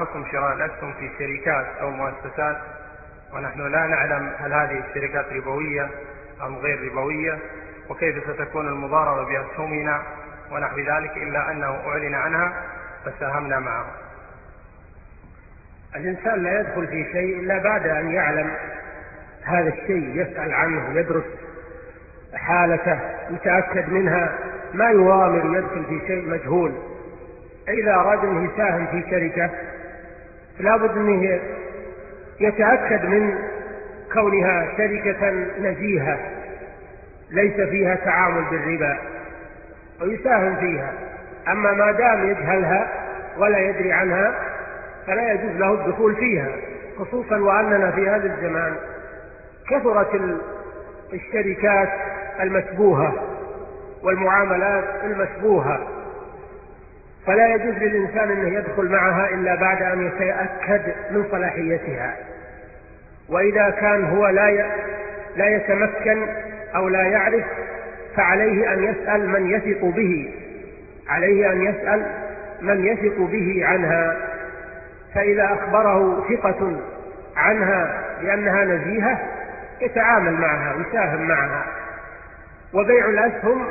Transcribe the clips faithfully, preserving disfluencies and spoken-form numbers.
حكم شراء الأسهم في شركات أو مؤسسات، ونحن لا نعلم هل هذه الشركات ربوية أم غير ربوية، وكيف ستكون المضاربة بأسهمنا ونحو ذلك، إلا أنه أعلن عنها فساهمنا معه. الإنسان لا يدخل في شيء إلا بعد أن يعلم هذا الشيء، يسأل عنه، يدرس حالته، يتأكد منها. ما يغامر يدخل في شيء مجهول. إذا أراد أن يساهم في شركة فلا بد أنه يتأكد من كونها شركة نزيهة ليس فيها تعامل بالربا ويساهم فيها. أما ما دام يجهلها ولا يدري عنها فلا يجوز له الدخول فيها، خصوصا وأننا في هذا الزمان كثرت الشركات المشبوهة والمعاملات المشبوهة، فلا يجوز للإنسان أنه يدخل معها إلا بعد أن يتأكد من صلاحيتها. وإذا كان هو لا لا يتمكن أو لا يعرف فعليه أن يسأل من يثق به، عليه أن يسأل من يثق به عنها. فإذا أخبره ثقة عنها لأنها نزيهة يتعامل معها، يساهم معها. وبيع الأسهم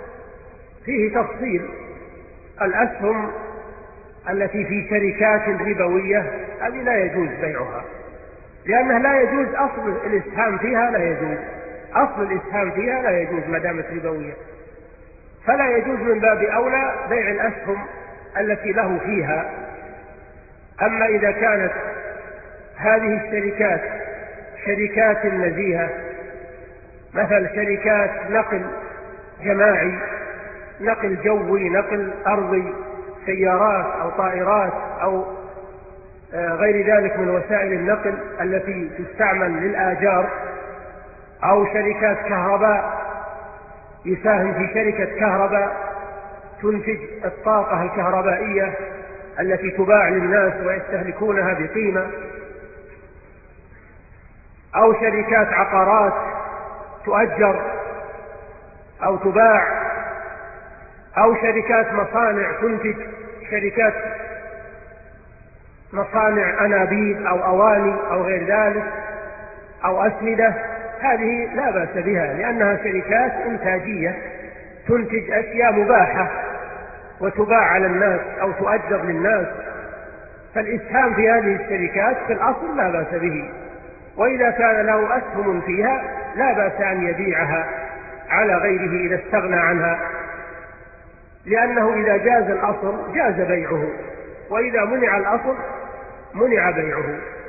فيه تفصيل. الأسهم التي في شركات ربوية هذه لا يجوز بيعها، لأنه لا يجوز أصل الإسهام فيها، لا يجوز أصل الإسهام فيها لا يجوز ما دامت ربوية، فلا يجوز من باب أولى بيع الأسهم التي له فيها. أما إذا كانت هذه الشركات شركات نزيهة، مثل شركات نقل جماعي، نقل جوي، نقل أرضي، سيارات أو طائرات أو غير ذلك من وسائل النقل التي تستعمل للآجار، أو شركات كهرباء، يساهم في شركة كهرباء تنتج الطاقة الكهربائية التي تباع للناس ويستهلكونها بقيمة، أو شركات عقارات تؤجر أو تباع، أو شركات مصانع تنتج، شركات مصانع أنابيب أو أواني أو غير ذلك أو أسمدة، هذه لا بأس بها لأنها شركات إنتاجية تنتج أشياء مباحة وتباع على الناس أو تؤجر للناس، فالإسهام في هذه الشركات في الأصل لا بأس به. وإذا كان له أسهم فيها لا بأس أن يبيعها على غيره إذا استغنى عنها، لأنه إذا جاز الأصل جاز بيعه، وإذا منع الأصل منع بيعه.